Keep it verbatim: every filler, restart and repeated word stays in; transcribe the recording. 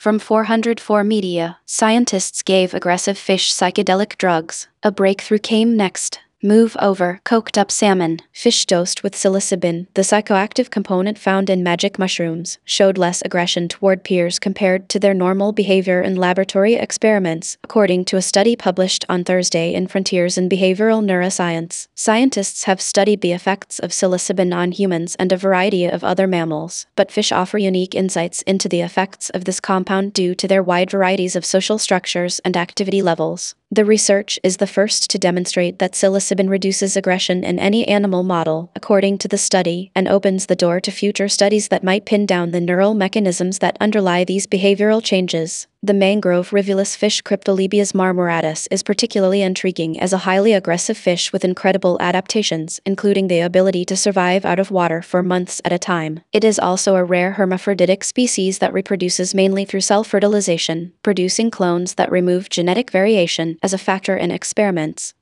From four hundred four Media, scientists gave aggressive fish psychedelic drugs. A breakthrough came next. Move over, coked up salmon, fish dosed with psilocybin, the psychoactive component found in magic mushrooms, showed less aggression toward peers compared to their normal behavior in laboratory experiments, according to a study published on Thursday in Frontiers in Behavioral Neuroscience. Scientists have studied the effects of psilocybin on humans and a variety of other mammals, but fish offer unique insights into the effects of this compound due to their wide varieties of social structures and activity levels. The research is the first to demonstrate that psilocybin reduces aggression in any animal model, according to the study, and opens the door to future studies that might pin down the neural mechanisms that underlie these behavioral changes. The mangrove rivulus fish Cryptolebias marmoratus is particularly intriguing as a highly aggressive fish with incredible adaptations, including the ability to survive out of water for months at a time. It is also a rare hermaphroditic species that reproduces mainly through self-fertilization, producing clones that remove genetic variation as a factor in experiments.